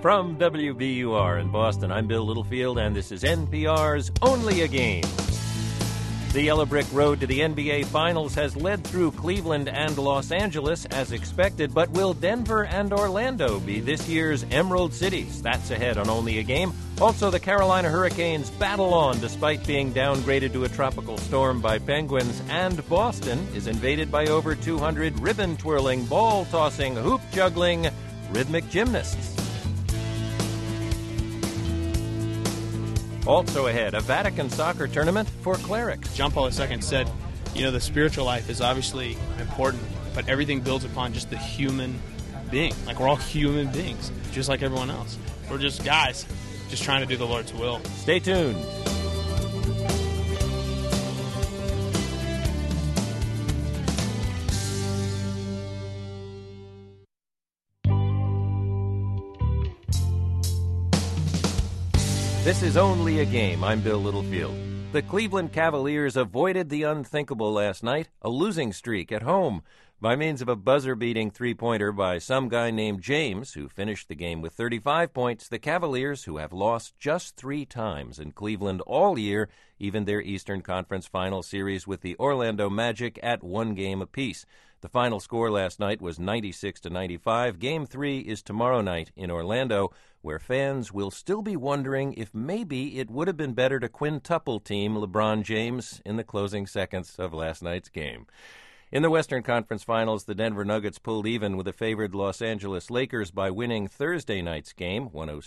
From WBUR in Boston, I'm Bill Littlefield, and this is NPR's Only a Game. The yellow brick road to the NBA Finals has led through Cleveland and Los Angeles as expected, but will Denver and Orlando be this year's Emerald Cities? That's ahead on Only a Game. Also, the Carolina Hurricanes battle on despite being downgraded to a tropical storm by Penguins, and Boston is invaded by over 200 ribbon-twirling, ball-tossing, hoop-juggling, rhythmic gymnasts. Also ahead, a Vatican soccer tournament for clerics. John Paul II said, the spiritual life is obviously important, but everything builds upon just the human being. Like, we're all human beings, just like everyone else. We're just guys, just trying to do the Lord's will. Stay tuned. This is Only a Game. I'm Bill Littlefield. The Cleveland Cavaliers avoided the unthinkable last night, a losing streak at home, by means of a buzzer-beating three-pointer by some guy named James, who finished the game with 35 points. The Cavaliers, who have lost just 3 times in Cleveland all year, even their Eastern Conference Final Series with the Orlando Magic at 1 game apiece. The final score last night was 96-95. Game 3 is tomorrow night in Orlando, where fans will still be wondering if maybe it would have been better to quintuple team LeBron James in the closing seconds of last night's game. In the Western Conference Finals, the Denver Nuggets pulled even with the favored Los Angeles Lakers by winning Thursday night's game,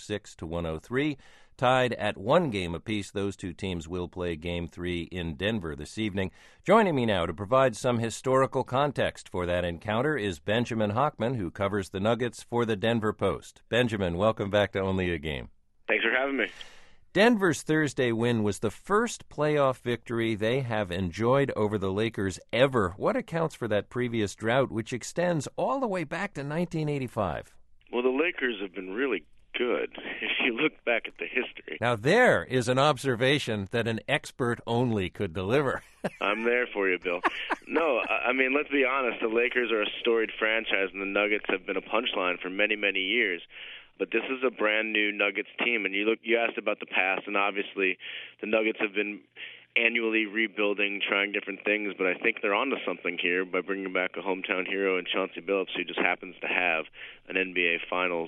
106-103. Tied at 1 game apiece, those two teams will play Game 3 in Denver this evening. Joining me now to provide some historical context for that encounter is Benjamin Hochman, who covers the Nuggets for the Denver Post. Benjamin, welcome back to Only a Game. Thanks for having me. Denver's Thursday win was the first playoff victory they have enjoyed over the Lakers ever. What accounts for that previous drought, which extends all the way back to 1985? Well, the Lakers have been really good if you look back at the history. Now, there is an observation that an expert only could deliver. I'm there for you, Bill. No, I mean, let's be honest. The Lakers are a storied franchise, and the Nuggets have been a punchline for many, many years. But this is a brand-new Nuggets team, and you asked about the past, and obviously the Nuggets have been annually rebuilding, trying different things, but I think they're onto something here by bringing back a hometown hero in Chauncey Billups, who just happens to have an NBA Finals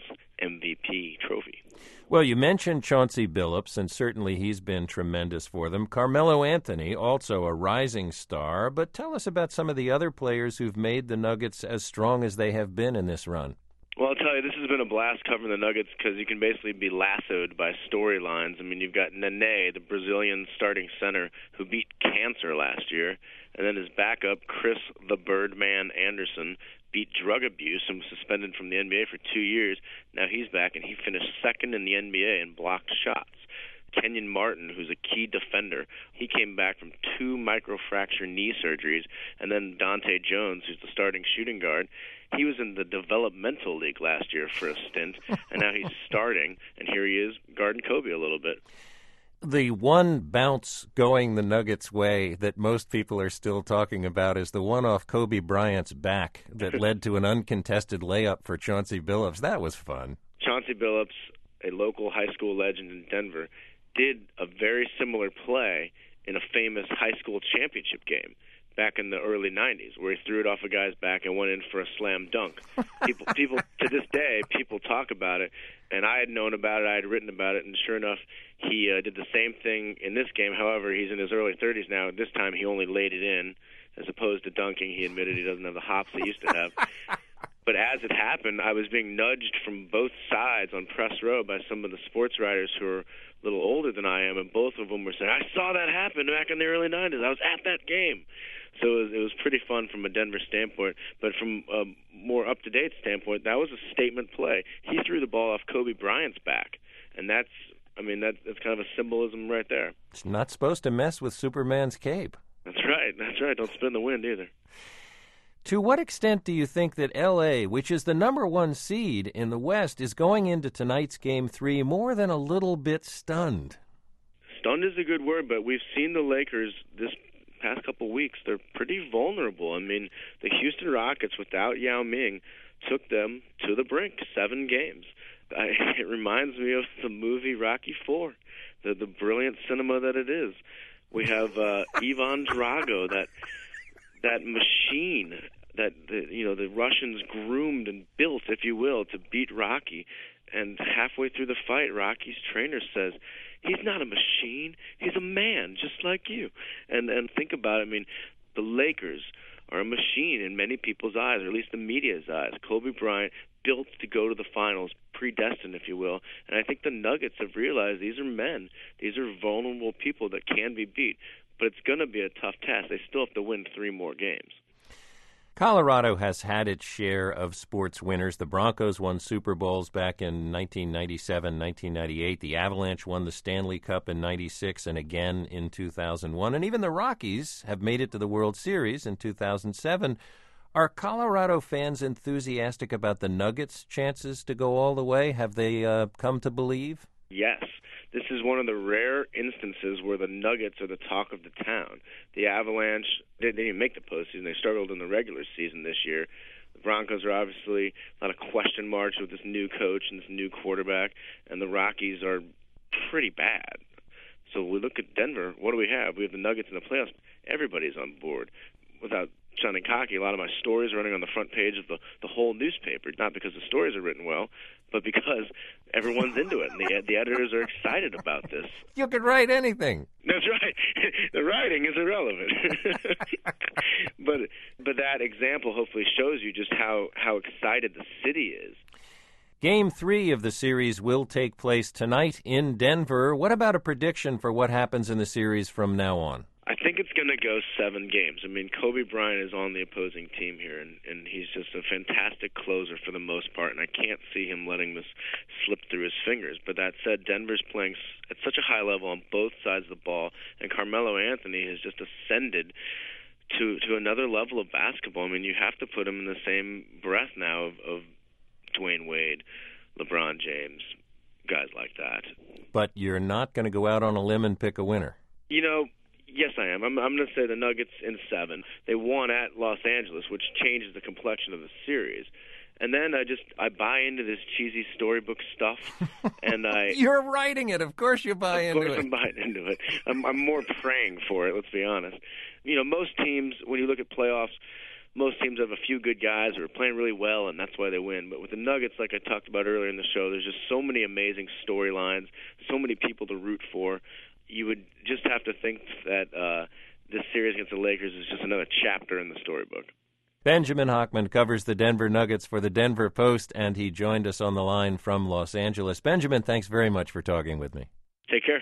MVP trophy. Well, you mentioned Chauncey Billups, and certainly he's been tremendous for them. Carmelo Anthony, also a rising star, but tell us about some of the other players who've made the Nuggets as strong as they have been in this run. Well, I'll tell you, this has been a blast covering the Nuggets because you can basically be lassoed by storylines. I mean, you've got Nene, the Brazilian starting center, who beat cancer last year, and then his backup, Chris the Birdman Anderson, beat drug abuse and was suspended from the NBA for 2 years. Now he's back, and he finished second in the NBA in blocked shots. Kenyon Martin, who's a key defender, he came back from 2 microfracture knee surgeries, and then Dante Jones, who's the starting shooting guard, he was in the developmental league last year for a stint, and now he's starting, and here he is guarding Kobe a little bit. The one bounce going the Nuggets' way that most people are still talking about is the one off Kobe Bryant's back that led to an uncontested layup for Chauncey Billups. That was fun. Chauncey Billups, a local high school legend in Denver, did a very similar play in a famous high school championship game back in the early 90s, where he threw it off a guy's back and went in for a slam dunk. People to this day, people talk about it, and I had known about it, I had written about it, and sure enough, he did the same thing in this game. However, he's in his early 30s now. This time he only laid it in, as opposed to dunking. He admitted he doesn't have the hops he used to have. But as it happened, I was being nudged from both sides on press row by some of the sports writers who are a little older than I am, and both of them were saying, I saw that happen back in the early 90s. I was at that game. So it was pretty fun from a Denver standpoint. But from a more up-to-date standpoint, that was a statement play. He threw the ball off Kobe Bryant's back, and that's kind of a symbolism right there. It's not supposed to mess with Superman's cape. That's right. Don't spin the wind either. To what extent do you think that L.A., which is the number 1 seed in the West, is going into tonight's Game 3 more than a little bit stunned? Stunned is a good word, but we've seen the Lakers this past couple weeks. They're pretty vulnerable. I mean, the Houston Rockets, without Yao Ming, took them to the brink, 7 games. It reminds me of the movie Rocky IV, the brilliant cinema that it is. We have Ivan Drago, that machine that the Russians groomed and built, if you will, to beat Rocky. And halfway through the fight, Rocky's trainer says, "He's not a machine. He's a man, just like you." And think about it. I mean, the Lakers are a machine in many people's eyes, or at least the media's eyes. Kobe Bryant built to go to the finals, predestined, if you will. And I think the Nuggets have realized these are men. These are vulnerable people that can be beat. But it's going to be a tough task. They still have to win 3 more games. Colorado has had its share of sports winners. The Broncos won Super Bowls back in 1997, 1998. The Avalanche won the Stanley Cup in 96 and again in 2001. And even the Rockies have made it to the World Series in 2007. Are Colorado fans enthusiastic about the Nuggets' chances to go all the way? Have they come to believe? Yes. This is one of the rare instances where the Nuggets are the talk of the town. The Avalanche, they didn't even make the postseason. They struggled in the regular season this year. The Broncos are obviously a lot of question marks with this new coach and this new quarterback, and the Rockies are pretty bad. So we look at Denver. What do we have? We have the Nuggets in the playoffs. Everybody's on board. Without sounding cocky, a lot of my stories are running on the front page of the whole newspaper, not because the stories are written well, but because everyone's into it, and the editors are excited about this. You could write anything. That's right. The writing is irrelevant. but that example hopefully shows you just how excited the city is. Game 3 of the series will take place tonight in Denver. What about a prediction for what happens in the series from now on? I think it's going to go 7 games. I mean, Kobe Bryant is on the opposing team here, and he's just a fantastic closer for the most part, and I can't see him letting this slip through his fingers. But that said, Denver's playing at such a high level on both sides of the ball, and Carmelo Anthony has just ascended to another level of basketball. I mean, you have to put him in the same breath now of Dwayne Wade, LeBron James, guys like that. But you're not going to go out on a limb and pick a winner. You know, yes, I am. I'm going to say the Nuggets in 7. They won at Los Angeles, which changes the complexion of the series. And then I buy into this cheesy storybook stuff, and You're writing it. Of course you buy into it. Of course I'm buying into it. I'm more praying for it, let's be honest. You know, most teams, when you look at playoffs, most teams have a few good guys who are playing really well, and that's why they win. But with the Nuggets, like I talked about earlier in the show, there's just so many amazing storylines, so many people to root for. You would just have to think that this series against the Lakers is just another chapter in the storybook. Benjamin Hochman covers the Denver Nuggets for the Denver Post, and he joined us on the line from Los Angeles. Benjamin, thanks very much for talking with me. Take care.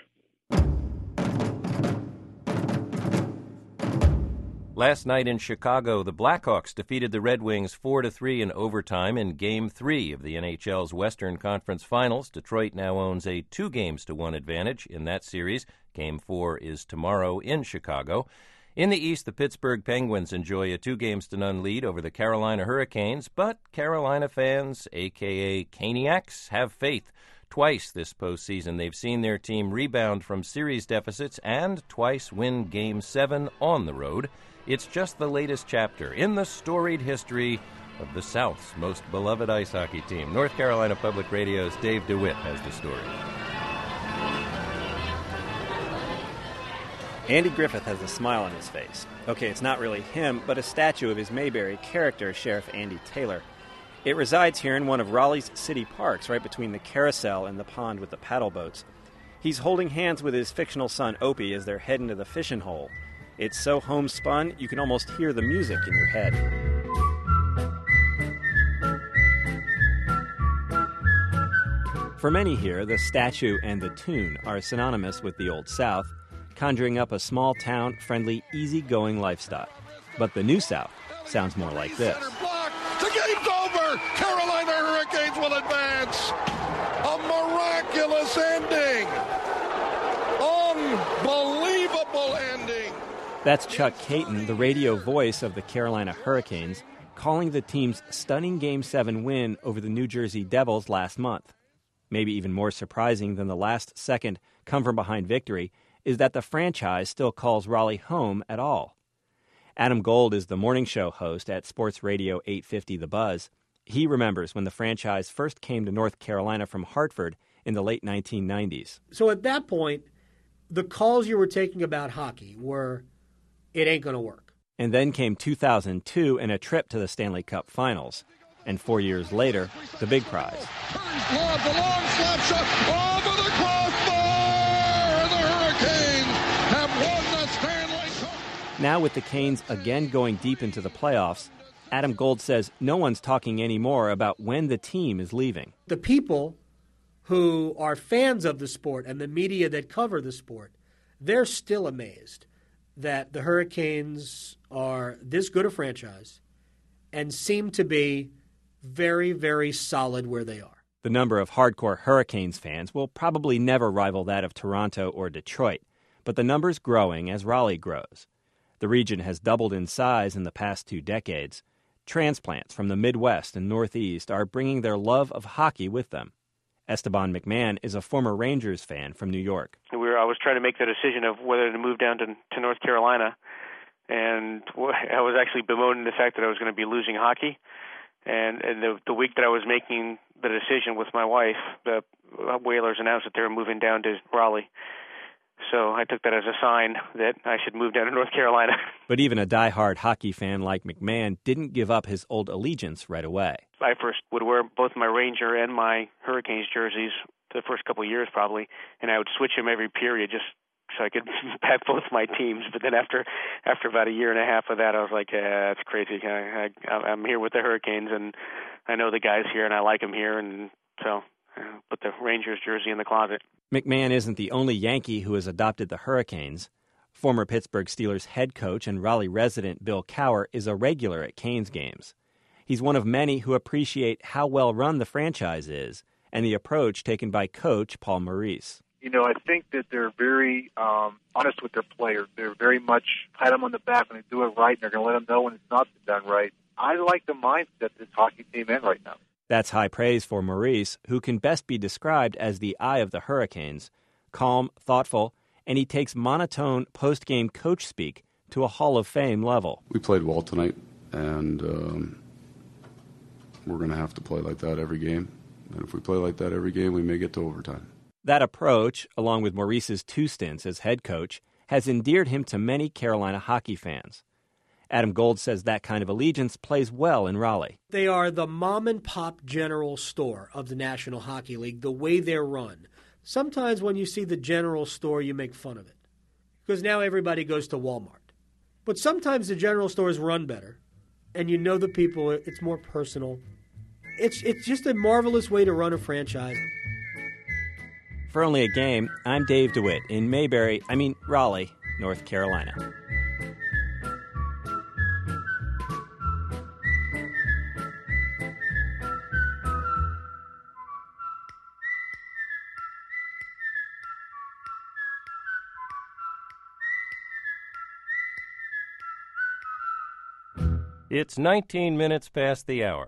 Last night in Chicago, the Blackhawks defeated the Red Wings 4-3 in overtime in Game 3 of the NHL's Western Conference Finals. Detroit now owns a 2-1 advantage in that series. Game 4 is tomorrow in Chicago. In the East, the Pittsburgh Penguins enjoy a 2-0 lead over the Carolina Hurricanes, but Carolina fans, a.k.a. Caniacs, have faith. Twice this postseason, they've seen their team rebound from series deficits and twice win Game 7 on the road. It's just the latest chapter in the storied history of the South's most beloved ice hockey team. North Carolina Public Radio's Dave DeWitt has the story. Andy Griffith has a smile on his face. Okay, it's not really him, but a statue of his Mayberry character, Sheriff Andy Taylor. It resides here in one of Raleigh's city parks, right between the carousel and the pond with the paddle boats. He's holding hands with his fictional son, Opie, as they're heading to the fishing hole. It's so homespun, you can almost hear the music in your head. For many here, the statue and the tune are synonymous with the Old South, conjuring up a small-town, friendly, easy-going lifestyle. But the New South sounds more like this. The game's over! Carolina Hurricanes will advance! A miraculous ending! Unbelievable ending! That's Chuck Caton, the radio voice of the Carolina Hurricanes, calling the team's stunning Game 7 win over the New Jersey Devils last month. Maybe even more surprising than the last-second come-from-behind victory is that the franchise still calls Raleigh home at all. Adam Gold is the morning show host at Sports Radio 850 The Buzz. He remembers when the franchise first came to North Carolina from Hartford in the late 1990s. So at that point, the calls you were taking about hockey were, it ain't going to work. And then came 2002 and a trip to the Stanley Cup Finals. And 4 years later, the big prize. Love, the long slap shot over the crossbar, and the Hurricanes have won the Stanley Cup. Now with the Canes again going deep into the playoffs, Adam Gold says no one's talking anymore about when the team is leaving. The people who are fans of the sport and the media that cover the sport, they're still amazed that the Hurricanes are this good a franchise and seem to be very, very solid where they are. The number of hardcore Hurricanes fans will probably never rival that of Toronto or Detroit, but the number's growing as Raleigh grows. The region has doubled in size in the past 2 decades. Transplants from the Midwest and Northeast are bringing their love of hockey with them. Esteban McMahon is a former Rangers fan from New York. I was trying to make the decision of whether to move down to North Carolina, and I was actually bemoaning the fact that I was going to be losing hockey. And the week that I was making the decision with my wife, the Whalers announced that they were moving down to Raleigh. So I took that as a sign that I should move down to North Carolina. But even a diehard hockey fan like McMahon didn't give up his old allegiance right away. I first would wear both my Ranger and my Hurricanes jerseys the first couple of years probably, and I would switch them every period just so I could back both my teams. But then after about a year and a half of that, I was like, that's crazy. I'm here with the Hurricanes, and I know the guys here, and I like them here, and so I put the Rangers jersey in the closet. McMahon isn't the only Yankee who has adopted the Hurricanes. Former Pittsburgh Steelers head coach and Raleigh resident Bill Cowher is a regular at Canes games. He's one of many who appreciate how well run the franchise is and the approach taken by coach Paul Maurice. You know, I think that they're very honest with their players. They're very much pat them on the back when they do it right, and they're going to let them know when it's not done right. I like the mindset this hockey team in right now. That's high praise for Maurice, who can best be described as the eye of the Hurricanes, calm, thoughtful, and he takes monotone post-game coach speak to a Hall of Fame level. We played well tonight, and we're going to have to play like that every game. And if we play like that every game, we may get to overtime. That approach, along with Maurice's 2 stints as head coach, has endeared him to many Carolina hockey fans. Adam Gold says that kind of allegiance plays well in Raleigh. They are the mom-and-pop general store of the National Hockey League, the way they're run. Sometimes when you see the general store, you make fun of it, because now everybody goes to Walmart. But sometimes the general stores run better, and you know the people, it's more personal. It's just a marvelous way to run a franchise. For Only a Game, I'm Dave DeWitt in Raleigh, North Carolina. It's 19 minutes past the hour.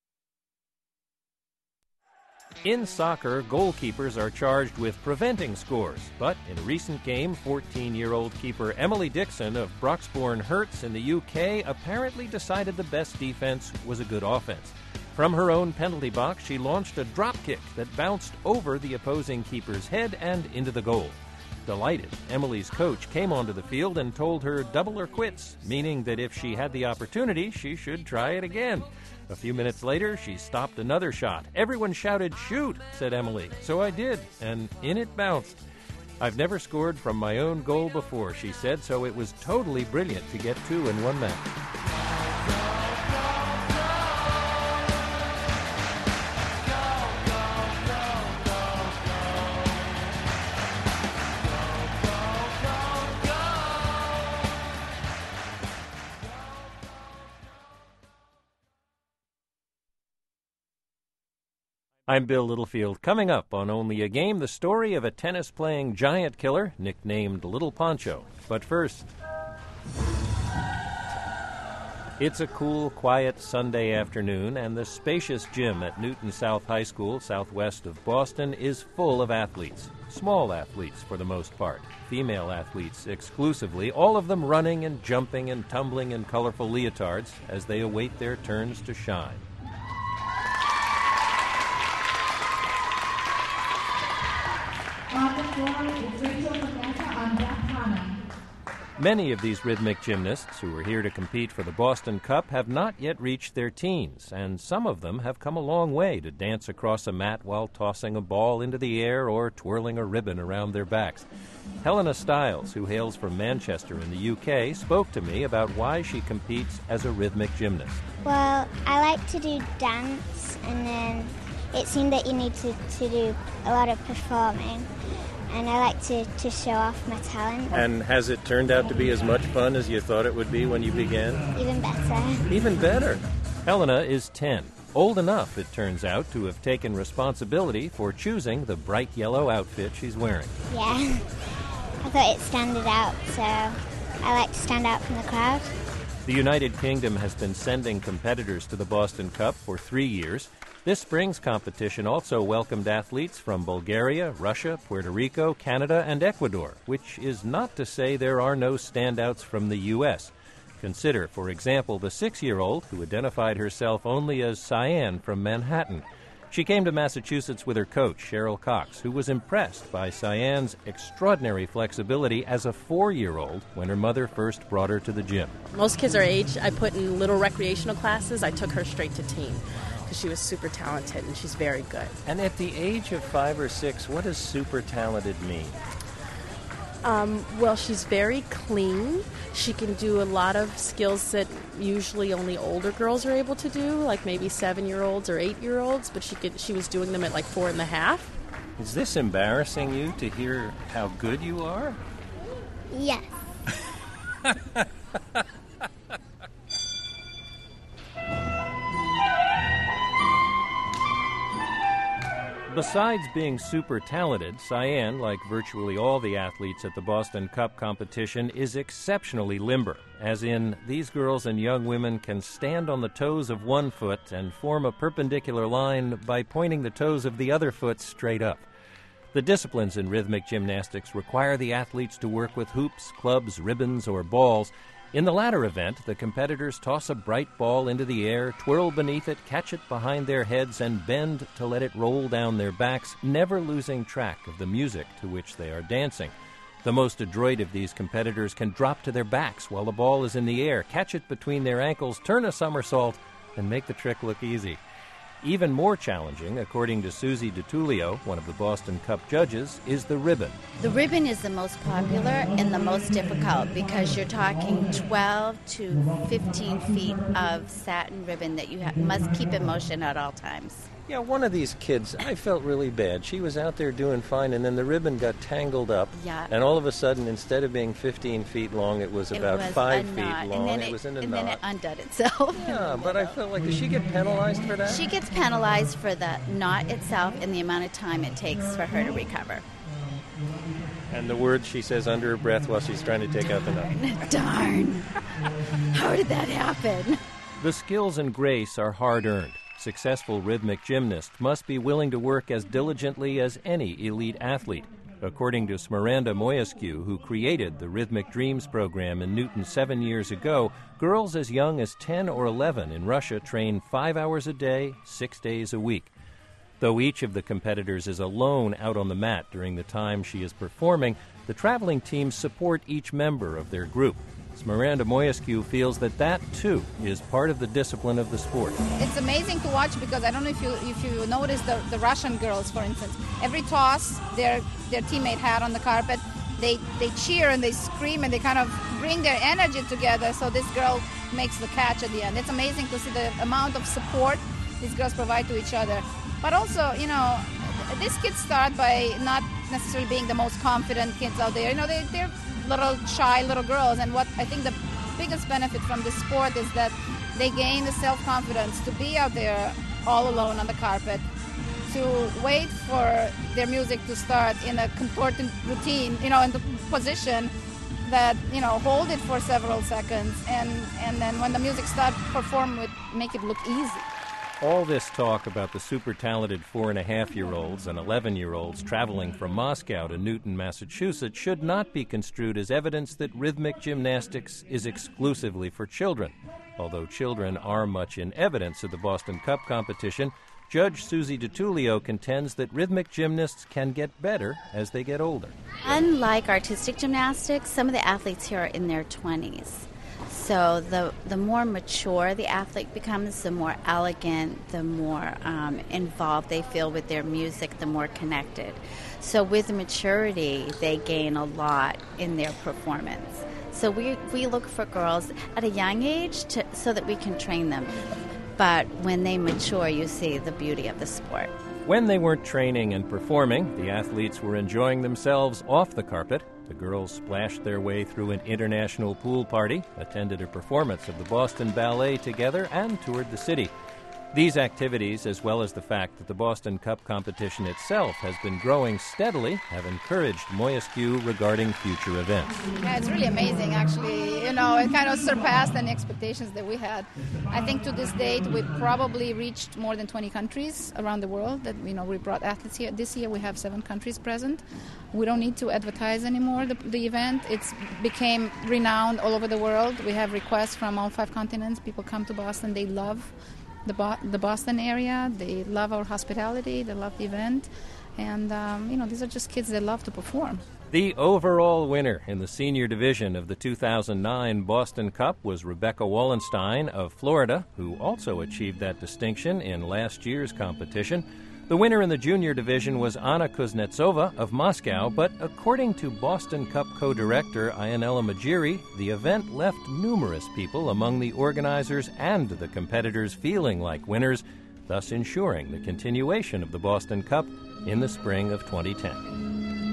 In soccer, goalkeepers are charged with preventing scores, but in a recent game, 14-year-old keeper Emily Dixon of Broxbourne Herts in the UK apparently decided the best defense was a good offense. From her own penalty box, she launched a drop kick that bounced over the opposing keeper's head and into the goal. Delighted, Emily's coach came onto the field and told her double or quits, meaning that if she had the opportunity, she should try it again. A few minutes later, she stopped another shot. Everyone shouted, "Shoot," said Emily. So I did, and in it bounced. I've never scored from my own goal before, she said, so it was totally brilliant to get 2 in one match. I'm Bill Littlefield. Coming up on Only a Game, the story of a tennis-playing giant killer nicknamed Little Poncho. But first, it's a cool, quiet Sunday afternoon, and the spacious gym at Newton South High School, southwest of Boston, is full of athletes. Small athletes, for the most part. Female athletes exclusively, all of them running and jumping and tumbling in colorful leotards as they await their turns to shine. Many of these rhythmic gymnasts who are here to compete for the Boston Cup have not yet reached their teens, and some of them have come a long way to dance across a mat while tossing a ball into the air or twirling a ribbon around their backs. Helena Stiles, who hails from Manchester in the UK, spoke to me about why she competes as a rhythmic gymnast. Well, I like to do dance, and then it seemed that you need to do a lot of performing. And I like to show off my talent. And has it turned out to be as much fun as you thought it would be when you began? Even better. Even better. Helena is 10. Old enough, it turns out, to have taken responsibility for choosing the bright yellow outfit she's wearing. Yeah. I thought it stood out, so I like to stand out from the crowd. The United Kingdom has been sending competitors to the Boston Cup for 3 years. This spring's competition also welcomed athletes from Bulgaria, Russia, Puerto Rico, Canada, and Ecuador, which is not to say there are no standouts from the U.S. Consider, for example, the 6-year-old who identified herself only as Cyan from Manhattan. She came to Massachusetts with her coach, Cheryl Cox, who was impressed by Cyan's extraordinary flexibility as a 4-year-old when her mother first brought her to the gym. Most kids our age, I put in little recreational classes. I took her straight to teen because she was super talented and she's very good. And at the age of 5 or 6, what does super talented mean? Well, she's very clean. She can do a lot of skills that usually only older girls are able to do, like maybe 7-year-olds or 8-year-olds, but she was doing them at like 4.5. Is this embarrassing you to hear how good you are? Yes. Besides being super talented, Cyan, like virtually all the athletes at the Boston Cup competition, is exceptionally limber, as in these girls and young women can stand on the toes of one foot and form a perpendicular line by pointing the toes of the other foot straight up. The disciplines in rhythmic gymnastics require the athletes to work with hoops, clubs, ribbons, or balls. In the latter event, the competitors toss a bright ball into the air, twirl beneath it, catch it behind their heads, and bend to let it roll down their backs, never losing track of the music to which they are dancing. The most adroit of these competitors can drop to their backs while the ball is in the air, catch it between their ankles, turn a somersault, and make the trick look easy. Even more challenging, according to Susie DiTullio, one of the Boston Cup judges, is the ribbon. The ribbon is the most popular and the most difficult because you're talking 12 to 15 feet of satin ribbon that you must keep in motion at all times. Yeah, one of these kids, I felt really bad. She was out there doing fine, and then the ribbon got tangled up. Yeah. And all of a sudden, instead of being 15 feet long, it was about 5 feet long. And it was in a knot. And then it undid itself. Yeah, but I felt like, does she get penalized for that? She gets penalized for the knot itself and the amount of time it takes for her to recover. And the words she says under her breath while she's trying to take out the knot. Darn. How did that happen? The skills and grace are hard-earned. Successful rhythmic gymnasts must be willing to work as diligently as any elite athlete. According to Smiranda Moyescu, who created the Rhythmic Dreams program in Newton 7 years ago, girls as young as 10 or 11 in Russia train 5 hours a day, 6 days a week. Though each of the competitors is alone out on the mat during the time she is performing, the traveling teams support each member of their group. Smiranda Moyescu feels that too, is part of the discipline of the sport. It's amazing to watch because I don't know if you noticed the Russian girls, for instance. Every toss their teammate had on the carpet, they cheer and they scream and they kind of bring their energy together so this girl makes the catch at the end. It's amazing to see the amount of support these girls provide to each other. But also, these kids start by not necessarily being the most confident kids out there. They're little shy little girls, and what I think the biggest benefit from this sport is that they gain the self-confidence to be out there all alone on the carpet, to wait for their music to start in a contorted routine, in the position that, hold it for several seconds, and then when the music starts, make it look easy. All this talk about the super talented 4.5-year-olds and 11-year-olds traveling from Moscow to Newton, Massachusetts should not be construed as evidence that rhythmic gymnastics is exclusively for children. Although children are much in evidence at the Boston Cup competition, Judge Susie DiTullio contends that rhythmic gymnasts can get better as they get older. Unlike artistic gymnastics, some of the athletes here are in their 20s. So the more mature the athlete becomes, the more elegant, the more involved they feel with their music, the more connected. So with maturity, they gain a lot in their performance. So we look for girls at a young age so that we can train them. But when they mature, you see the beauty of the sport. When they weren't training and performing, the athletes were enjoying themselves off the carpet. The girls splashed their way through an international pool party, attended a performance of the Boston Ballet together, and toured the city. These activities, as well as the fact that the Boston Cup competition itself has been growing steadily, have encouraged Moyesquieu regarding future events. Yeah, it's really amazing, actually. You know, it kind of surpassed any expectations that we had. I think to this date, we've probably reached more than 20 countries around the world that, you know, we brought athletes here. This year, we have 7 countries present. We don't need to advertise anymore the event. It's became renowned all over the world. We have requests from all 5 continents. People come to Boston. They love the Boston area. They love our hospitality. They love the event. And, you know, these are just kids that love to perform. The overall winner in the senior division of the 2009 Boston Cup was Rebecca Wallenstein of Florida, who also achieved that distinction in last year's competition. The winner in the junior division was Anna Kuznetsova of Moscow, but according to Boston Cup co-director Ianella Magiri, the event left numerous people among the organizers and the competitors feeling like winners, thus ensuring the continuation of the Boston Cup in the spring of 2010.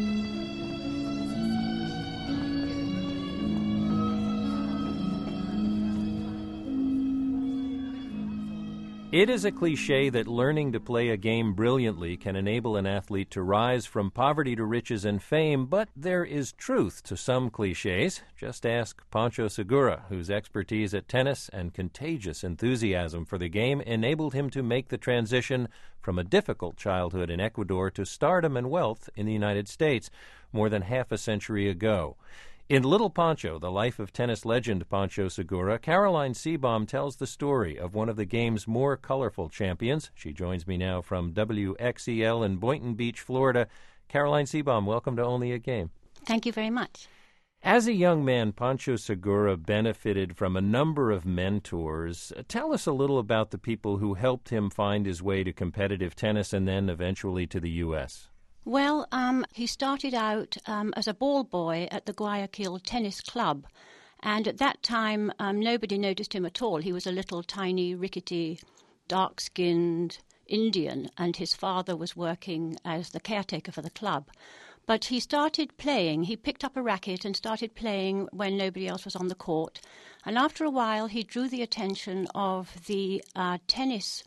It is a cliche that learning to play a game brilliantly can enable an athlete to rise from poverty to riches and fame, but there is truth to some cliches. Just ask Pancho Segura, whose expertise at tennis and contagious enthusiasm for the game enabled him to make the transition from a difficult childhood in Ecuador to stardom and wealth in the United States more than half a century ago. In Little Pancho, the life of tennis legend Pancho Segura, Caroline Seabaum tells the story of one of the game's more colorful champions. She joins me now from WXEL in Boynton Beach, Florida. Caroline Seabaum, welcome to Only a Game. Thank you very much. As a young man, Pancho Segura benefited from a number of mentors. Tell us a little about the people who helped him find his way to competitive tennis and then eventually to the U.S. Well, he started out as a ball boy at the Guayaquil Tennis Club, and at that time nobody noticed him at all. He was a little tiny, rickety, dark-skinned Indian, and his father was working as the caretaker for the club. But he started playing. He picked up a racket and started playing when nobody else was on the court, and after a while he drew the attention of the tennis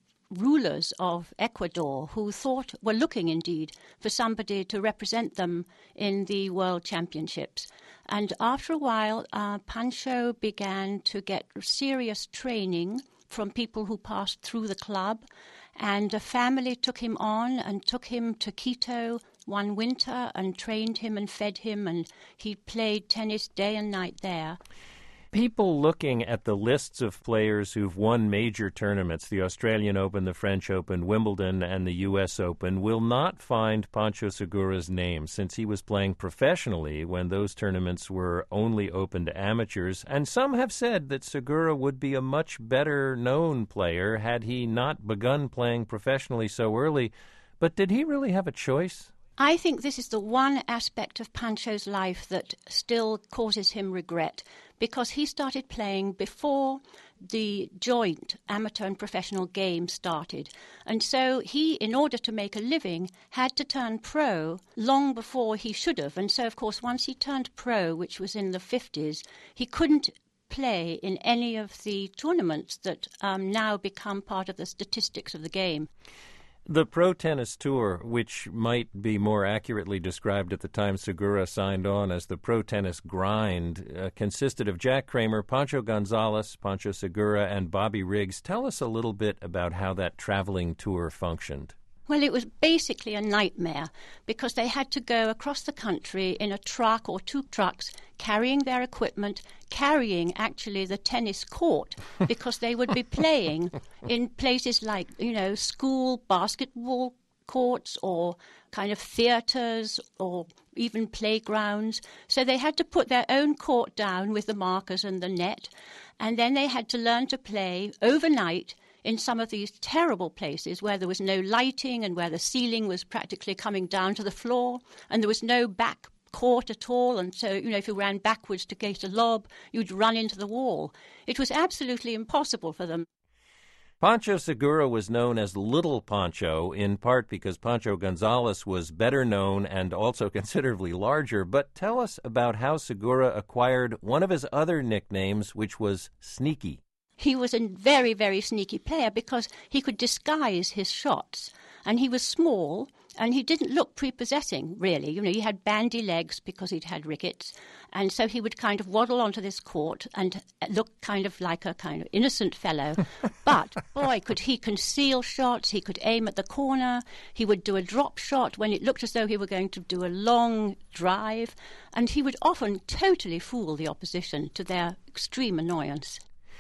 rulers of Ecuador, who were looking indeed for somebody to represent them in the World Championships. And after a while, Pancho began to get serious training from people who passed through the club, and a family took him on and took him to Quito one winter and trained him and fed him, and he played tennis day and night there. People looking at the lists of players who've won major tournaments, the Australian Open, the French Open, Wimbledon, and the U.S. Open, will not find Pancho Segura's name, since he was playing professionally when those tournaments were only open to amateurs. And some have said that Segura would be a much better-known player had he not begun playing professionally so early. But did he really have a choice? I think this is the one aspect of Pancho's life that still causes him regret, because he started playing before the joint amateur and professional game started. And so he, in order to make a living, had to turn pro long before he should have. And so, of course, once he turned pro, which was in the 50s, he couldn't play in any of the tournaments that now become part of the statistics of the game. The Pro Tennis Tour, which might be more accurately described at the time Segura signed on as the Pro Tennis Grind, consisted of Jack Kramer, Pancho Gonzalez, Pancho Segura, and Bobby Riggs. Tell us a little bit about how that traveling tour functioned. Well, it was basically a nightmare because they had to go across the country in a truck or 2 trucks carrying their equipment, carrying actually the tennis court because they would be playing in places like, school basketball courts or kind of theatres or even playgrounds. So they had to put their own court down with the markers and the net, and then they had to learn to play overnight in some of these terrible places where there was no lighting and where the ceiling was practically coming down to the floor and there was no back court at all. And so, if you ran backwards to get a lob, you'd run into the wall. It was absolutely impossible for them. Pancho Segura was known as Little Pancho, in part because Pancho Gonzalez was better known and also considerably larger. But tell us about how Segura acquired one of his other nicknames, which was Sneaky. He was a very, very sneaky player because he could disguise his shots. And he was small, and he didn't look prepossessing, really. He had bandy legs because he'd had rickets. And so he would kind of waddle onto this court and look kind of like a kind of innocent fellow. But, boy, could he conceal shots. He could aim at the corner. He would do a drop shot when it looked as though he were going to do a long drive. And he would often totally fool the opposition to their extreme annoyance.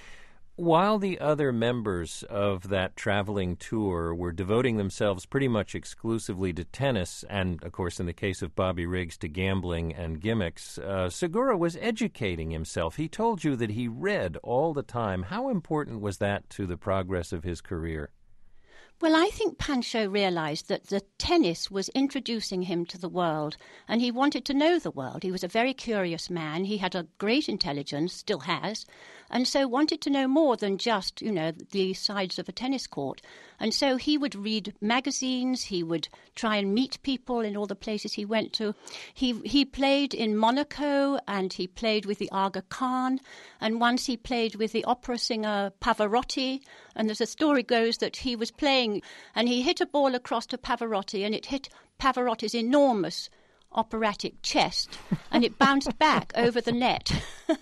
While the other members of that traveling tour were devoting themselves pretty much exclusively to tennis, and, of course, in the case of Bobby Riggs, to gambling and gimmicks, Segura was educating himself. He told you that he read all the time. How important was that to the progress of his career? Well, I think Pancho realized that the tennis was introducing him to the world, and he wanted to know the world. He was a very curious man. He had a great intelligence, still has, and so wanted to know more than just, the sides of a tennis court. And so he would read magazines, he would try and meet people in all the places he went to. He played in Monaco, and he played with the Aga Khan, and once he played with the opera singer Pavarotti, and there's a story goes that he was playing and he hit a ball across to Pavarotti, and it hit Pavarotti's enormous operatic chest, and it bounced back over the net.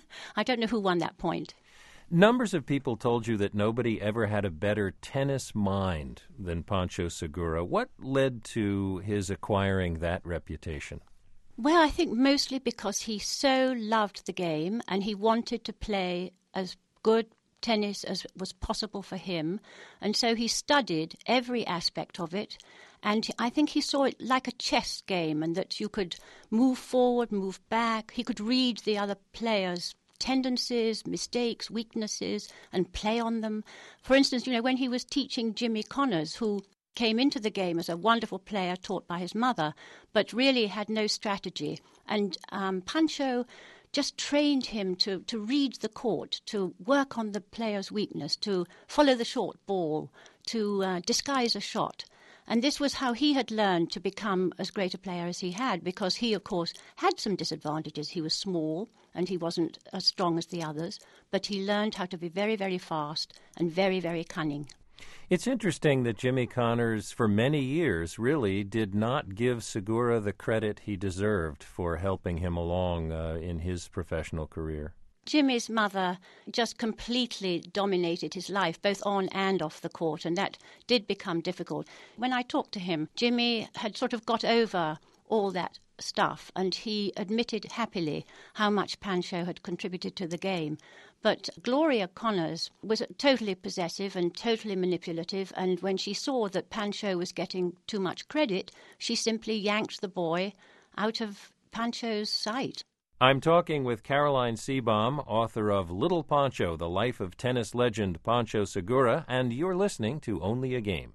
I don't know who won that point. Numbers of people told you that nobody ever had a better tennis mind than Pancho Segura. What led to his acquiring that reputation? Well, I think mostly because he so loved the game and he wanted to play as good tennis as was possible for him. And so he studied every aspect of it. And I think he saw it like a chess game, and that you could move forward, move back. He could read the other players' tendencies, mistakes, weaknesses, and play on them. For instance, when he was teaching Jimmy Connors, who came into the game as a wonderful player taught by his mother, but really had no strategy. And Pancho just trained him to read the court, to work on the player's weakness, to follow the short ball, to disguise a shot. And this was how he had learned to become as great a player as he had, because he, of course, had some disadvantages. He was small and he wasn't as strong as the others, but he learned how to be very, very fast and very, very cunning. It's interesting that Jimmy Connors, for many years, really did not give Segura the credit he deserved for helping him along in his professional career. Jimmy's mother just completely dominated his life, both on and off the court, and that did become difficult. When I talked to him, Jimmy had sort of got over all that stuff, and he admitted happily how much Pancho had contributed to the game. But Gloria Connors was totally possessive and totally manipulative, and when she saw that Pancho was getting too much credit, she simply yanked the boy out of Pancho's sight. I'm talking with Caroline Seabaum, author of Little Pancho, The Life of Tennis Legend Pancho Segura, and you're listening to Only a Game.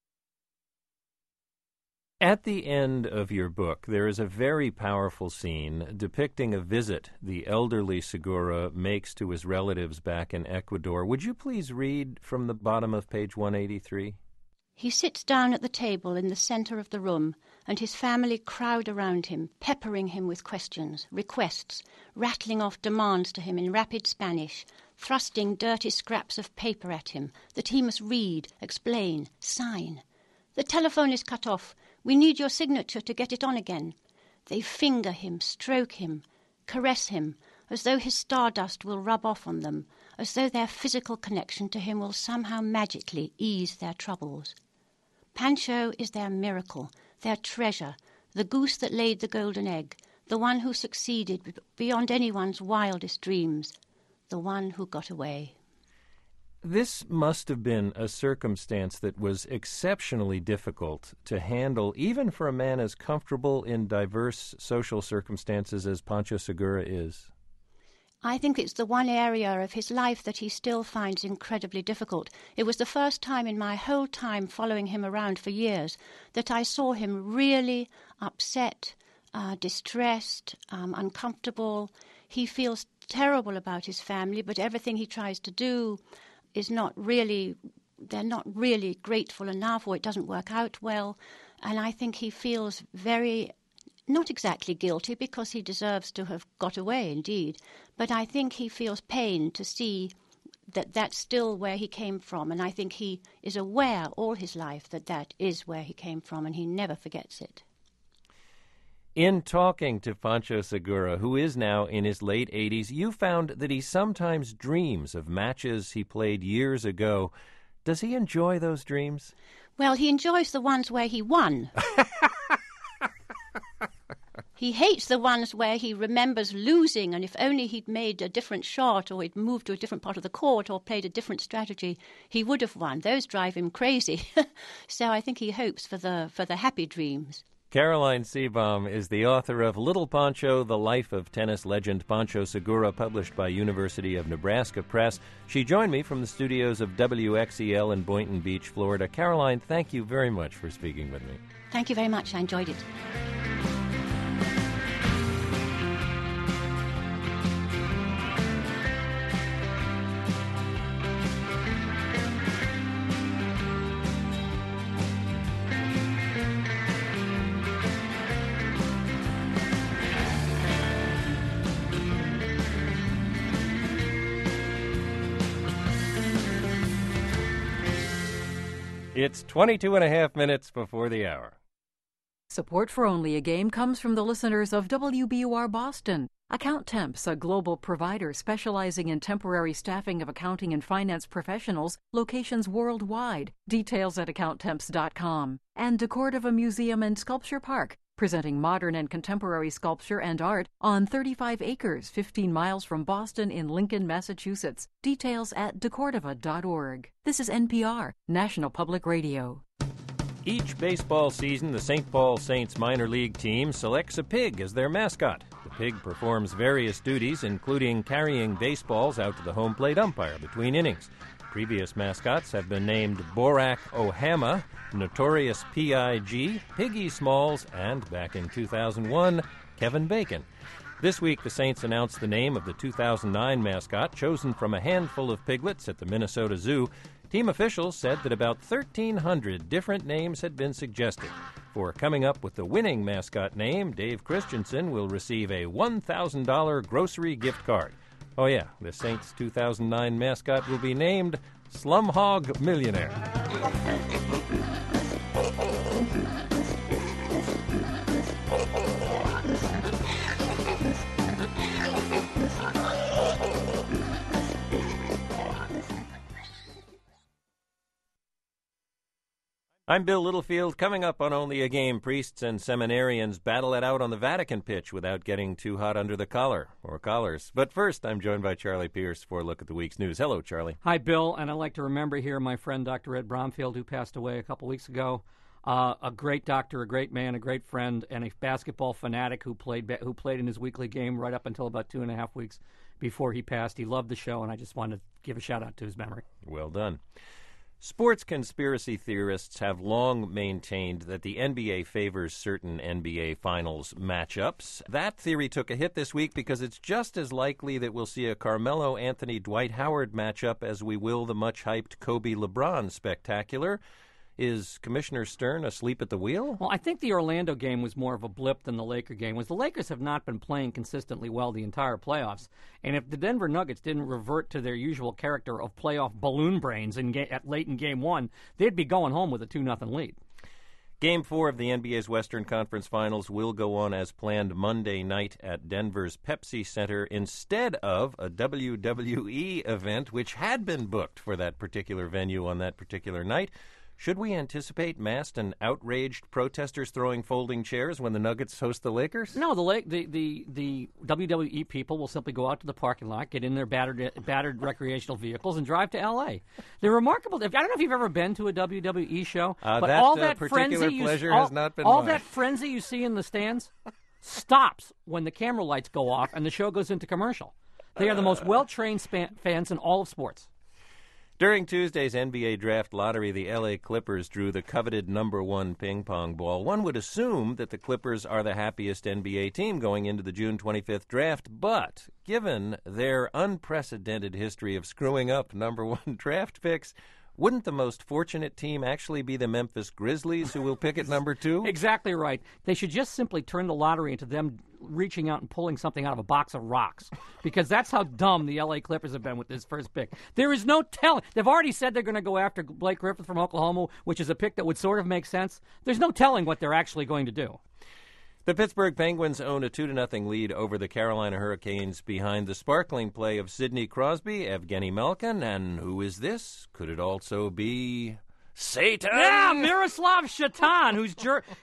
At the end of your book, there is a very powerful scene depicting a visit the elderly Segura makes to his relatives back in Ecuador. Would you please read from the bottom of page 183? He sits down at the table in the center of the room, and his family crowd around him, peppering him with questions, requests, rattling off demands to him in rapid Spanish, thrusting dirty scraps of paper at him that he must read, explain, sign. The telephone is cut off. We need your signature to get it on again. They finger him, stroke him, caress him, as though his stardust will rub off on them, as though their physical connection to him will somehow magically ease their troubles. Pancho is their miracle, their treasure, the goose that laid the golden egg, the one who succeeded beyond anyone's wildest dreams, the one who got away. This must have been a circumstance that was exceptionally difficult to handle, even for a man as comfortable in diverse social circumstances as Pancho Segura is. I think it's the one area of his life that he still finds incredibly difficult. It was the first time in my whole time following him around for years that I saw him really upset, distressed, uncomfortable. He feels terrible about his family, but everything he tries to do is not really, they're not really grateful enough, or it doesn't work out well. And I think he feels very, not exactly guilty, because he deserves to have got away indeed, but I think he feels pain to see that that's still where he came from. And I think he is aware all his life that that is where he came from, and he never forgets it. In talking to Pancho Segura, who is now in his late 80s, you found that he sometimes dreams of matches he played years ago. Does he enjoy those dreams? Well, he enjoys the ones where he won. He hates the ones where he remembers losing, and if only he'd made a different shot, or he'd moved to a different part of the court, or played a different strategy, he would have won. Those drive him crazy. So I think he hopes for the happy dreams. Caroline Seabaum is the author of Little Pancho, The Life of Tennis Legend Pancho Segura, published by University of Nebraska Press. She joined me from the studios of WXEL in Boynton Beach, Florida. Caroline, thank you very much for speaking with me. Thank you very much. I enjoyed it. It's 22 and a half minutes before the hour. Support for Only a Game comes from the listeners of WBUR Boston. Account Temps, a global provider specializing in temporary staffing of accounting and finance professionals, locations worldwide. Details at accounttemps.com. And DeCordova Museum and Sculpture Park, presenting modern and contemporary sculpture and art on 35 acres, 15 miles from Boston in Lincoln, Massachusetts. Details at decordova.org. This is NPR, National Public Radio. Each baseball season, the St. Paul Saints minor league team selects a pig as their mascot. The pig performs various duties, including carrying baseballs out to the home plate umpire between innings. Previous mascots have been named Borak Ohama, Notorious P.I.G., Piggy Smalls, and, back in 2001, Kevin Bacon. This week, the Saints announced the name of the 2009 mascot, chosen from a handful of piglets at the Minnesota Zoo. Team officials said that about 1,300 different names had been suggested. For coming up with the winning mascot name, Dave Christensen will receive a $1,000 grocery gift card. Oh yeah, the Saints' 2009 mascot will be named Slumhog Millionaire. I'm Bill Littlefield. Coming up on Only a Game, priests and seminarians battle it out on the Vatican pitch without getting too hot under the collar, or collars. But first, I'm joined by Charlie Pierce for a look at the week's news. Hello, Charlie. Hi, Bill, and I'd like to remember here my friend Dr. Ed Bromfield, who passed away a couple weeks ago. A great doctor, a great man, a great friend, and a basketball fanatic who played in his weekly game right up until about 2.5 weeks before he passed. He loved the show, and I just wanted to give a shout-out to his memory. Well done. Sports conspiracy theorists have long maintained that the NBA favors certain NBA Finals matchups. That theory took a hit this week because it's just as likely that we'll see a Carmelo Anthony-Dwight Howard matchup as we will the much-hyped Kobe-LeBron spectacular. Is Commissioner Stern asleep at the wheel? Well, I think the Orlando game was more of a blip than the Laker game. The Lakers have not been playing consistently well the entire playoffs. And if the Denver Nuggets didn't revert to their usual character of playoff balloon brains late in Game 1, they'd be going home with a 2-0 lead. Game 4 of the NBA's Western Conference Finals will go on as planned Monday night at Denver's Pepsi Center instead of a WWE event which had been booked for that particular venue on that particular night. Should we anticipate massed and outraged protesters throwing folding chairs when the Nuggets host the Lakers? No, the WWE people will simply go out to the parking lot, get in their battered recreational vehicles, and drive to L.A. They're remarkable. I don't know if you've ever been to a WWE show, but all that particular frenzy pleasure has not been all mine. that frenzy you see in the stands stops when the camera lights go off and the show goes into commercial. They are the most well-trained fans in all of sports. During Tuesday's NBA draft lottery, the L.A. Clippers drew the coveted number 1 ping pong ball. One would assume that the Clippers are the happiest NBA team going into the June 25th draft, but given their unprecedented history of screwing up number 1 draft picks, wouldn't the most fortunate team actually be the Memphis Grizzlies, who will pick at number 2? Exactly right. They should just simply turn the lottery into them reaching out and pulling something out of a box of rocks, because that's how dumb the L.A. Clippers have been with this first pick. There is no telling. They've already said they're going to go after Blake Griffin from Oklahoma, which is a pick that would sort of make sense. There's no telling what they're actually going to do. The Pittsburgh Penguins own a 2-0 lead over the Carolina Hurricanes behind the sparkling play of Sidney Crosby, Evgeny Malkin, and who is this? Could it also be Satan? Yeah, Miroslav Shatan, who's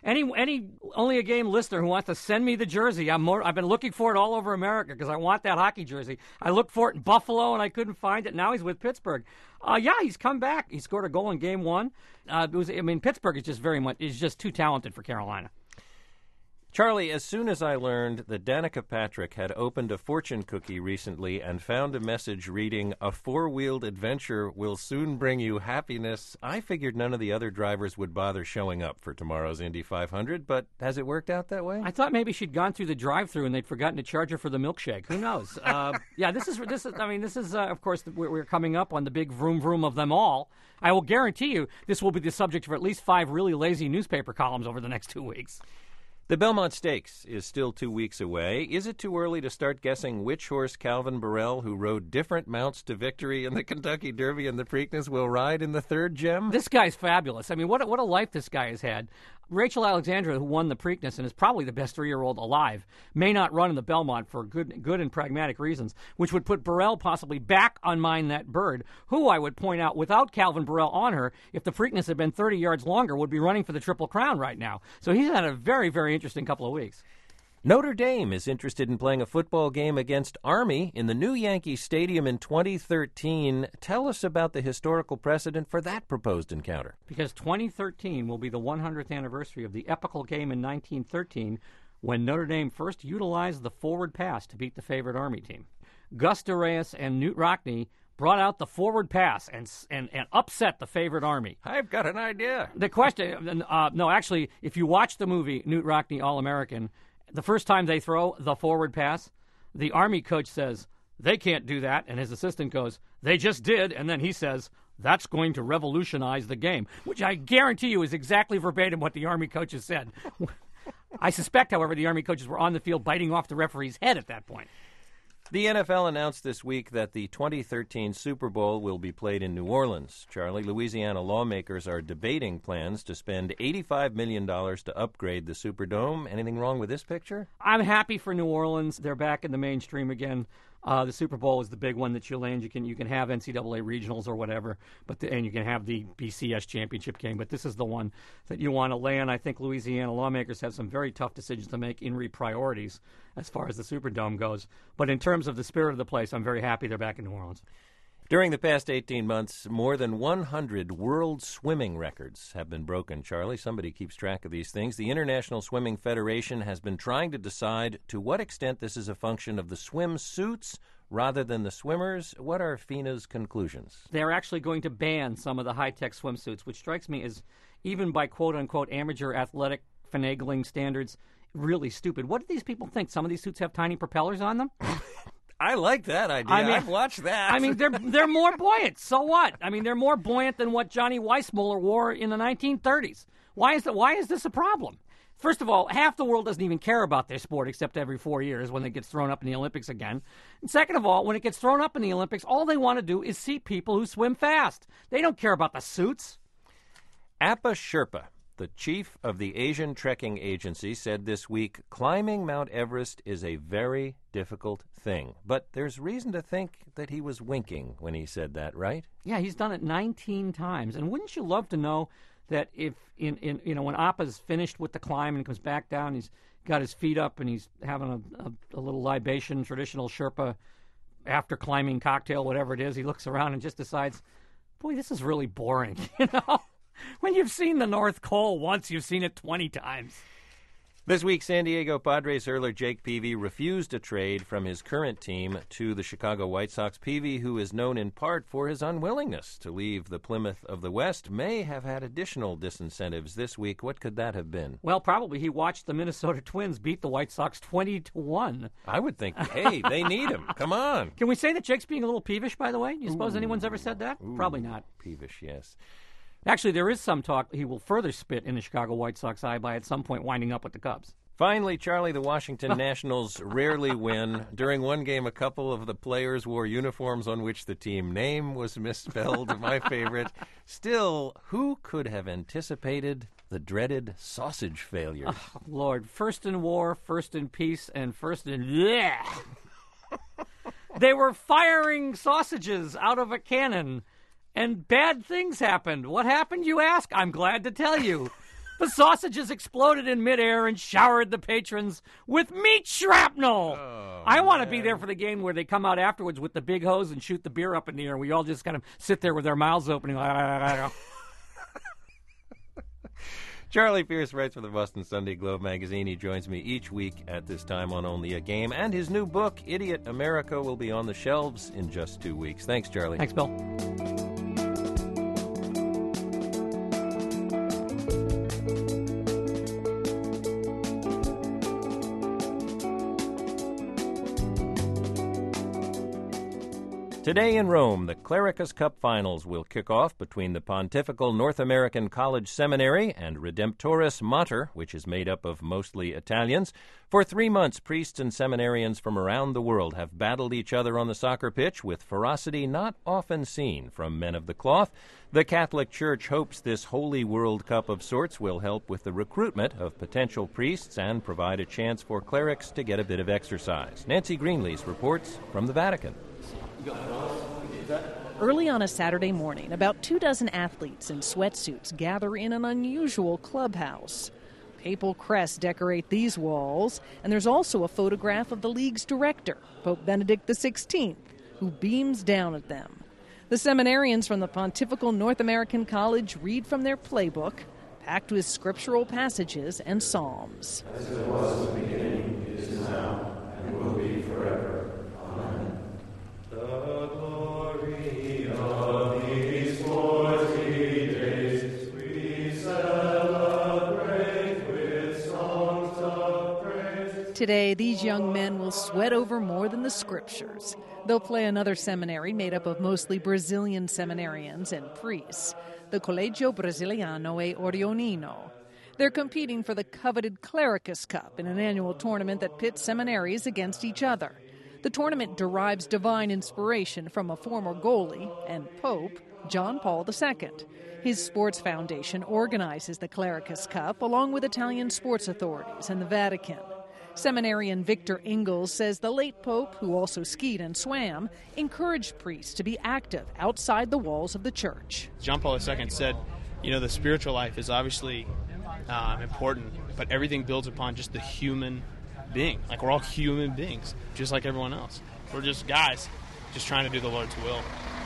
any only a game listener who wants to send me the jersey. I've been looking for it all over America because I want that hockey jersey. I looked for it in Buffalo and I couldn't find it. Now he's with Pittsburgh. He's come back. He scored a goal in Game 1. Pittsburgh is just too talented for Carolina. Charlie, as soon as I learned that Danica Patrick had opened a fortune cookie recently and found a message reading, "A four-wheeled adventure will soon bring you happiness," I figured none of the other drivers would bother showing up for tomorrow's Indy 500, but has it worked out that way? I thought maybe she'd gone through the drive-thru and they'd forgotten to charge her for the milkshake. Who knows? This is of course, we're coming up on the big vroom vroom of them all. I will guarantee you this will be the subject for at least 5 really lazy newspaper columns over the next 2 weeks. The Belmont Stakes is still 2 weeks away. Is it too early to start guessing which horse Calvin Burrell, who rode different mounts to victory in the Kentucky Derby and the Preakness, will ride in the third gem? This guy's fabulous. I mean, what a life this guy has had. Rachel Alexandra, who won the Preakness and is probably the best 3-year-old alive, may not run in the Belmont for good and pragmatic reasons, which would put Burrell possibly back on Mind That Bird, who I would point out, without Calvin Burrell on her, if the Preakness had been 30 yards longer, would be running for the Triple Crown right now. So he's had a very, very interesting couple of weeks. Notre Dame is interested in playing a football game against Army in the new Yankee Stadium in 2013. Tell us about the historical precedent for that proposed encounter. Because 2013 will be the 100th anniversary of the epical game in 1913 when Notre Dame first utilized the forward pass to beat the favorite Army team. Gus DeReyes and Knute Rockne brought out the forward pass and upset the favorite Army. I've got an idea. The question, actually, if you watch the movie Knute Rockne All-American, the first time they throw the forward pass, the Army coach says, "They can't do that," and his assistant goes, "They just did," and then he says, "That's going to revolutionize the game," which I guarantee you is exactly verbatim what the Army coaches said. I suspect, however, the Army coaches were on the field biting off the referee's head at that point. The NFL announced this week that the 2013 Super Bowl will be played in New Orleans. Charlie, Louisiana lawmakers are debating plans to spend $85 million to upgrade the Superdome. Anything wrong with this picture? I'm happy for New Orleans. They're back in the mainstream again. The Super Bowl is the big one that you land. You can have NCAA regionals or whatever, and you can have the BCS championship game. But this is the one that you want to land. I think Louisiana lawmakers have some very tough decisions to make in priorities as far as the Superdome goes. But in terms of the spirit of the place, I'm very happy they're back in New Orleans. During the past 18 months, more than 100 world swimming records have been broken, Charlie. Somebody keeps track of these things. The International Swimming Federation has been trying to decide to what extent this is a function of the swimsuits rather than the swimmers. What are FINA's conclusions? They're actually going to ban some of the high-tech swimsuits, which strikes me as, even by quote-unquote amateur athletic finagling standards, really stupid. What do these people think? Some of these suits have tiny propellers on them? I like that idea. I've watched that. I mean, they're more buoyant. So what? I mean, they're more buoyant than what Johnny Weissmuller wore in the 1930s. Why is this a problem? First of all, half the world doesn't even care about their sport except every 4 years when it gets thrown up in the Olympics again. And second of all, when it gets thrown up in the Olympics, all they want to do is see people who swim fast. They don't care about the suits. Appa Sherpa, the chief of the Asian Trekking Agency, said this week, climbing Mount Everest is a very difficult thing. But there's reason to think that he was winking when he said that, right? Yeah, he's done it 19 times. And wouldn't you love to know that if when Appa's finished with the climb and comes back down, he's got his feet up and he's having a little libation, traditional Sherpa after climbing cocktail, whatever it is, he looks around and just decides, boy, this is really boring. When you've seen the North Pole once, you've seen it 20 times. This week, San Diego Padres hurler Jake Peavy refused a trade from his current team to the Chicago White Sox. Peavy, who is known in part for his unwillingness to leave the Plymouth of the West, may have had additional disincentives this week. What could that have been? Well, probably he watched the Minnesota Twins beat the White Sox 20-1. I would think, hey, they need him. Come on. Can we say that Jake's being a little peevish, by the way? Do you suppose anyone's ever said that? Probably not. Peevish, yes. Actually, there is some talk he will further spit in the Chicago White Sox eye by at some point winding up with the Cubs. Finally, Charlie, the Washington Nationals rarely win. During one game, a couple of the players wore uniforms on which the team name was misspelled, my favorite. Still, who could have anticipated the dreaded sausage failure? Oh, Lord, first in war, first in peace, and first in... Yeah. They were firing sausages out of a cannon, and bad things happened. What happened, you ask? I'm glad to tell you. The sausages exploded in midair and showered the patrons with meat shrapnel. Oh, I want to be there for the game where they come out afterwards with the big hose and shoot the beer up in the air, and we all just kind of sit there with our mouths open. Charlie Pierce writes for the Boston Sunday Globe magazine. He joins me each week at this time on Only a Game, and his new book, Idiot America, will be on the shelves in just 2 weeks. Thanks, Charlie. Thanks, Bill. Today in Rome, the Clericus Cup Finals will kick off between the Pontifical North American College Seminary and Redemptoris Mater, which is made up of mostly Italians. For 3 months, priests and seminarians from around the world have battled each other on the soccer pitch with ferocity not often seen from men of the cloth. The Catholic Church hopes this holy World Cup of sorts will help with the recruitment of potential priests and provide a chance for clerics to get a bit of exercise. Nancy Greenlease reports from the Vatican. Early on a Saturday morning, about 24 athletes in sweatsuits gather in an unusual clubhouse. Papal crests decorate these walls, and there's also a photograph of the league's director, Pope Benedict XVI, who beams down at them. The seminarians from the Pontifical North American College read from their playbook, packed with scriptural passages and psalms. As it was in the beginning, it is now, and will be forever. Amen. The glory of these 40 days we celebrate with songs of praise. Today, these young men will sweat over more than the scriptures. They'll play another seminary made up of mostly Brazilian seminarians and priests, the Collegio Brasiliano e Orionino. They're competing for the coveted Clericus Cup in an annual tournament that pits seminaries against each other. The tournament derives divine inspiration from a former goalie and Pope, John Paul II. His sports foundation organizes the Clericus Cup along with Italian sports authorities and the Vatican. Seminarian Victor Ingles says the late Pope, who also skied and swam, encouraged priests to be active outside the walls of the church. John Paul II said, the spiritual life is obviously important, but everything builds upon just the human being. Like, we're all human beings, just like everyone else. We're just guys, just trying to do the Lord's will.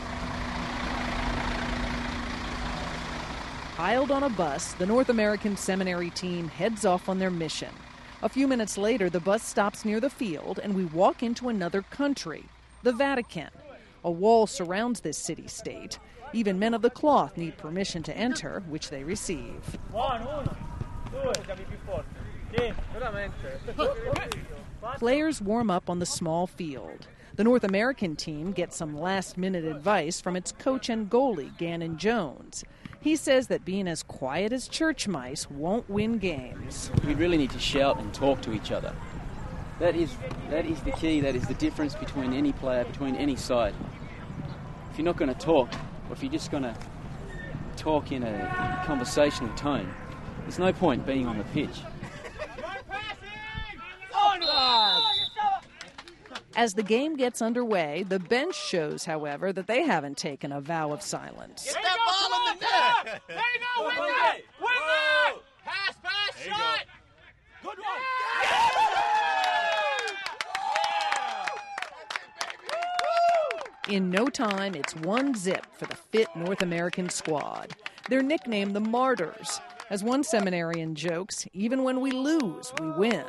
Piled on a bus, the North American Seminary team heads off on their mission. A few minutes later, the bus stops near the field, and we walk into another country, the Vatican. A wall surrounds this city-state. Even men of the cloth need permission to enter, which they receive. Players warm up on the small field. The North American team gets some last-minute advice from its coach and goalie, Gannon Jones. He says that being as quiet as church mice won't win games. We really need to shout and talk to each other. That is the key. That is the difference between any player, between any side. If you're not going to talk, or if you're just going to talk in a conversational tone, there's no point being on the pitch. As the game gets underway, the bench shows, however, that they haven't taken a vow of silence. Get that ball in the net! There you go. Win that. Win that. Pass, shot. Good one. In no time, it's 1-0 for the fit North American squad. They're nicknamed the Martyrs. As one seminarian jokes, even when we lose, we win.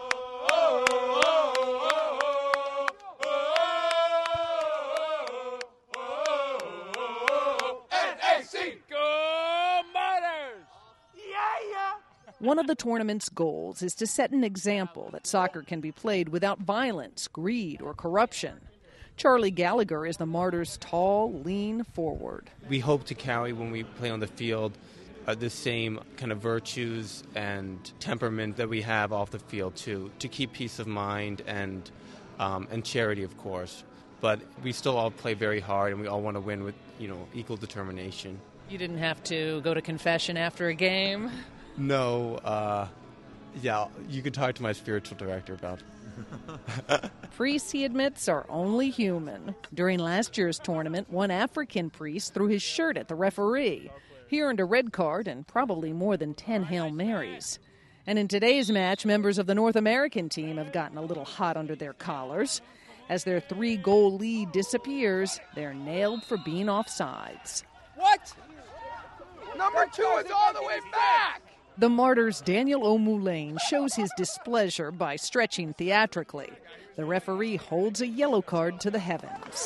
One of the tournament's goals is to set an example that soccer can be played without violence, greed, or corruption. Charlie Gallagher is the Martyrs' tall, lean forward. We hope to carry, when we play on the field, the same kind of virtues and temperament that we have off the field, too, to keep peace of mind and charity, of course. But we still all play very hard, and we all want to win with, equal determination. You didn't have to go to confession after a game? No, you could talk to my spiritual director about it. Priests, he admits, are only human. During last year's tournament, one African priest threw his shirt at the referee. He earned a red card and probably more than 10 Hail Marys. And in today's match, members of the North American team have gotten a little hot under their collars. As their 3-goal lead disappears, they're nailed for being offsides. What? Number 2 is all the way back! The Martyrs' Daniel O'Moulain shows his displeasure by stretching theatrically. The referee holds a yellow card to the heavens.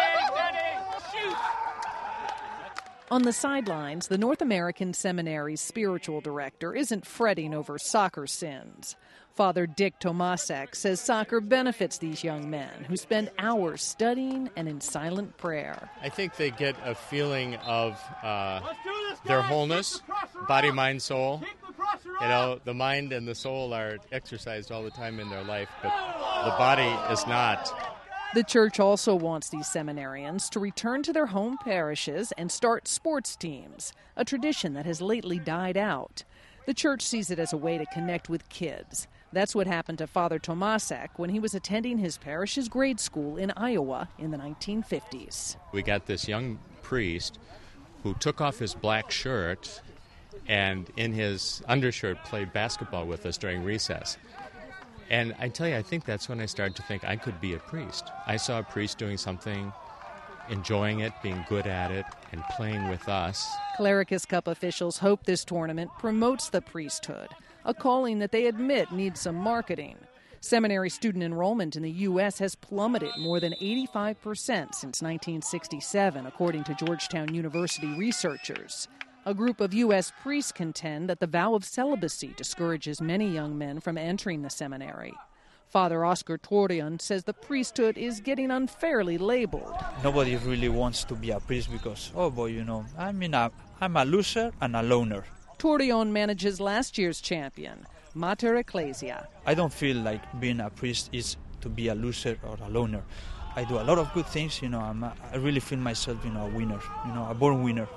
On the sidelines, the North American Seminary's spiritual director isn't fretting over soccer sins. Father Dick Tomasek says soccer benefits these young men who spend hours studying and in silent prayer. I think they get a feeling of their wholeness, body, mind, soul. The mind and the soul are exercised all the time in their life, but the body is not. The church also wants these seminarians to return to their home parishes and start sports teams, a tradition that has lately died out. The church sees it as a way to connect with kids. That's what happened to Father Tomasek when he was attending his parish's grade school in Iowa in the 1950s. We got this young priest who took off his black shirt and in his undershirt played basketball with us during recess. And I tell you, I think that's when I started to think I could be a priest. I saw a priest doing something, enjoying it, being good at it, and playing with us. Clericus Cup officials hope this tournament promotes the priesthood, a calling that they admit needs some marketing. Seminary student enrollment in the U.S. has plummeted more than 85% since 1967, according to Georgetown University researchers. A group of U.S. priests contend that the vow of celibacy discourages many young men from entering the seminary. Father Oscar Torion says the priesthood is getting unfairly labeled. Nobody really wants to be a priest because, I'm a loser and a loner. Torion manages last year's champion, Mater Ecclesia. I don't feel like being a priest is to be a loser or a loner. I do a lot of good things, I really feel myself, a winner, a born winner.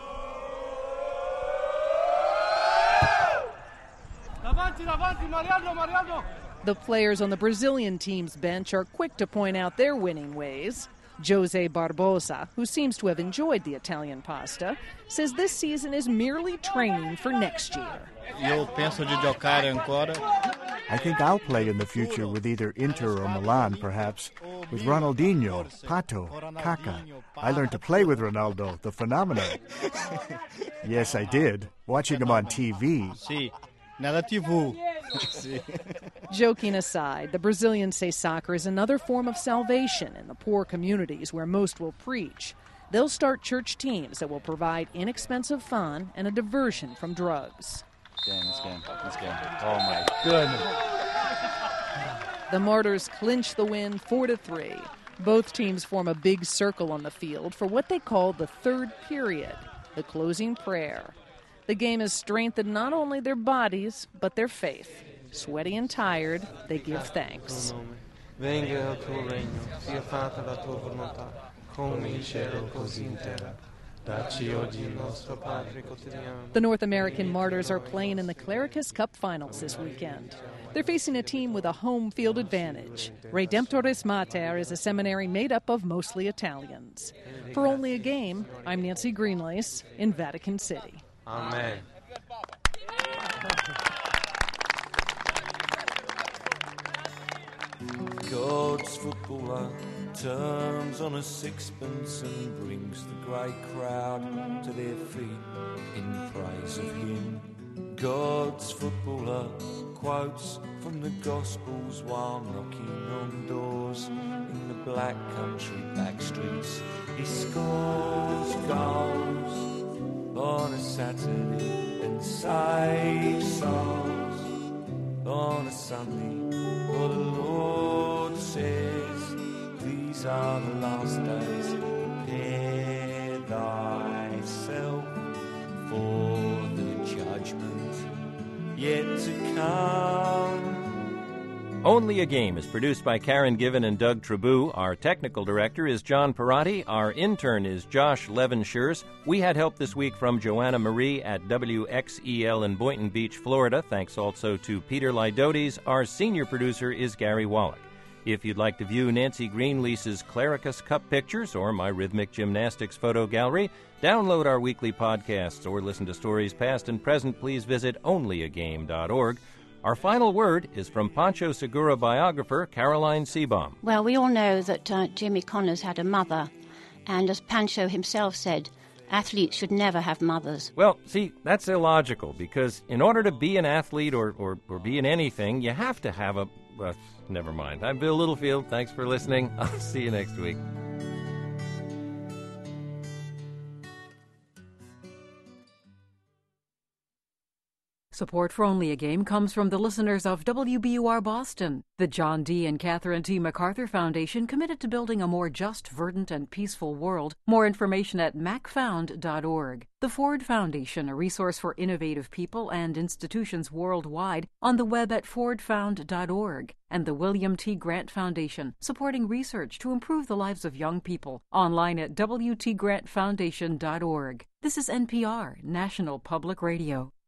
The players on the Brazilian team's bench are quick to point out their winning ways. Jose Barbosa, who seems to have enjoyed the Italian pasta, says this season is merely training for next year. I think I'll play in the future with either Inter or Milan, perhaps, with Ronaldinho, Pato, Kaká. I learned to play with Ronaldo, the phenomenon. Yes, I did, watching him on TV. Joking aside, the Brazilians say soccer is another form of salvation in the poor communities where most will preach. They'll start church teams that will provide inexpensive fun and a diversion from drugs. This game. Oh, my goodness. The Martyrs clinch the win 4-3. Both teams form a big circle on the field for what they call the third period, the closing prayer. The game has strengthened not only their bodies, but their faith. Sweaty and tired, they give thanks. Venga il tuo regno, sia fatta la tua volontà, come in cielo così in terra. The North American Martyrs are playing in the Clericus Cup Finals this weekend. They're facing a team with a home field advantage. Redemptoris Mater is a seminary made up of mostly Italians. For Only a Game, I'm Nancy Greenlace in Vatican City. Amen. God's footballer turns on a sixpence and brings the great crowd to their feet in praise of him. God's footballer quotes from the Gospels while knocking on doors in the black country back streets. He scores goals on a Saturday and saves souls on a Sunday. For the Lord says, these are the last days. Prepare thyself for the judgment yet to come. Only a Game is produced by Karen Given and Doug Trabou. Our technical director is John Perotti. Our intern is Josh Levenshires. We had help this week from Joanna Marie at WXEL in Boynton Beach, Florida. Thanks also to Peter Lydotes. Our senior producer is Gary Wallach. If you'd like to view Nancy Greenlease's Clericus Cup pictures or my rhythmic gymnastics photo gallery, download our weekly podcasts or listen to stories past and present, please visit onlyagame.org. Our final word is from Pancho Segura biographer Caroline Seabaum. Well, we all know that Jimmy Connors had a mother, and as Pancho himself said, athletes should never have mothers. Well, see, that's illogical, because in order to be an athlete or be in anything, you have to have a... never mind. I'm Bill Littlefield. Thanks for listening. I'll see you next week. Support for Only a Game comes from the listeners of WBUR Boston, the John D. and Catherine T. MacArthur Foundation, committed to building a more just, verdant, and peaceful world. More information at macfound.org. The Ford Foundation, a resource for innovative people and institutions worldwide, on the web at fordfound.org. And the William T. Grant Foundation, supporting research to improve the lives of young people, online at wtgrantfoundation.org. This is NPR, National Public Radio.